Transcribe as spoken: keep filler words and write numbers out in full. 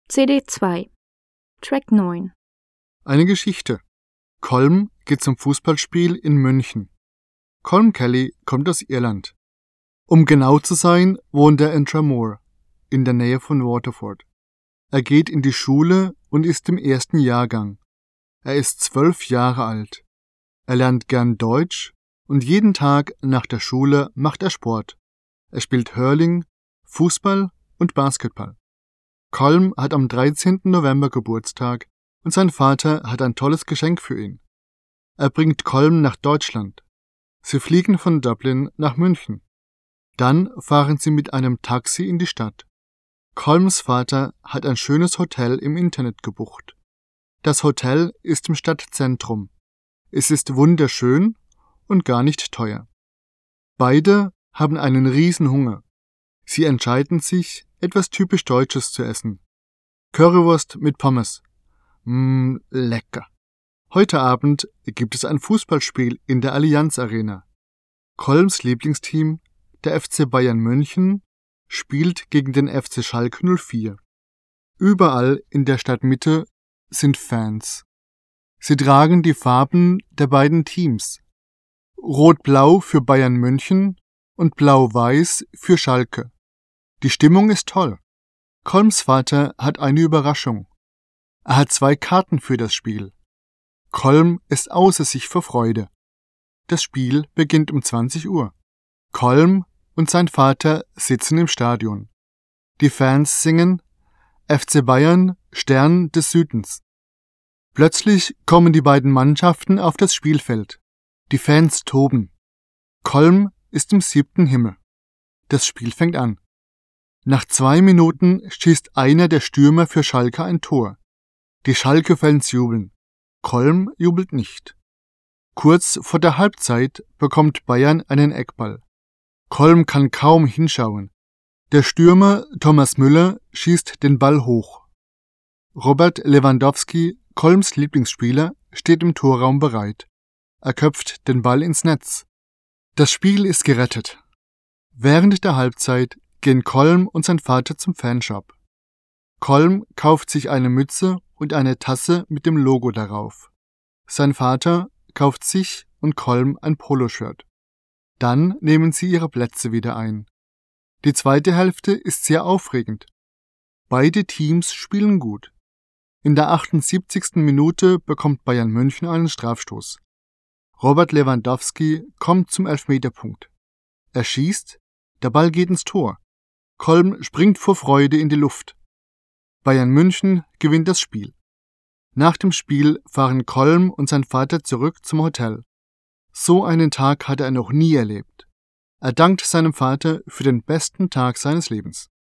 C D zwei, Track neun. Eine Geschichte. Colm geht zum Fußballspiel in München. Colm Kelly kommt aus Irland. Um genau zu sein, wohnt er in Tramore, in der Nähe von Waterford. Er geht in die Schule und ist im ersten Jahrgang. Er ist zwölf Jahre alt. Er lernt gern Deutsch und jeden Tag nach der Schule macht er Sport. Er spielt Hurling, Fußball und Basketball. Colm hat am dreizehnten November Geburtstag und sein Vater hat ein tolles Geschenk für ihn. Er bringt Colm nach Deutschland. Sie fliegen von Dublin nach München. Dann fahren sie mit einem Taxi in die Stadt. Colms Vater hat ein schönes Hotel im Internet gebucht. Das Hotel ist im Stadtzentrum. Es ist wunderschön und gar nicht teuer. Beide haben einen Riesenhunger. Sie entscheiden sich, etwas typisch Deutsches zu essen. Currywurst mit Pommes. Mmm, lecker. Heute Abend gibt es ein Fußballspiel in der Allianz Arena. Colms Lieblingsteam, der F C Bayern München, spielt gegen den F C Schalke null vier. Überall in der Stadtmitte sind Fans. Sie tragen die Farben der beiden Teams. Rot-Blau für Bayern München und Blau-Weiß für Schalke. Die Stimmung ist toll. Colms Vater hat eine Überraschung. Er hat zwei Karten für das Spiel. Colm ist außer sich vor Freude. Das Spiel beginnt um zwanzig Uhr. Colm und sein Vater sitzen im Stadion. Die Fans singen F C Bayern, Stern des Südens. Plötzlich kommen die beiden Mannschaften auf das Spielfeld. Die Fans toben. Colm ist im siebten Himmel. Das Spiel fängt an. Nach zwei Minuten schießt einer der Stürmer für Schalke ein Tor. Die Schalke-Fans jubeln. Colm jubelt nicht. Kurz vor der Halbzeit bekommt Bayern einen Eckball. Colm kann kaum hinschauen. Der Stürmer Thomas Müller schießt den Ball hoch. Robert Lewandowski, Colms Lieblingsspieler, steht im Torraum bereit. Er köpft den Ball ins Netz. Das Spiel ist gerettet. Während der Halbzeit gehen Colm und sein Vater zum Fanshop. Colm kauft sich eine Mütze und eine Tasse mit dem Logo darauf. Sein Vater kauft sich und Colm ein Poloshirt. Dann nehmen sie ihre Plätze wieder ein. Die zweite Hälfte ist sehr aufregend. Beide Teams spielen gut. In der achtundsiebzigsten Minute bekommt Bayern München einen Strafstoß. Robert Lewandowski kommt zum Elfmeterpunkt. Er schießt, der Ball geht ins Tor. Colm springt vor Freude in die Luft. Bayern München gewinnt das Spiel. Nach dem Spiel fahren Colm und sein Vater zurück zum Hotel. So einen Tag hat er noch nie erlebt. Er dankt seinem Vater für den besten Tag seines Lebens.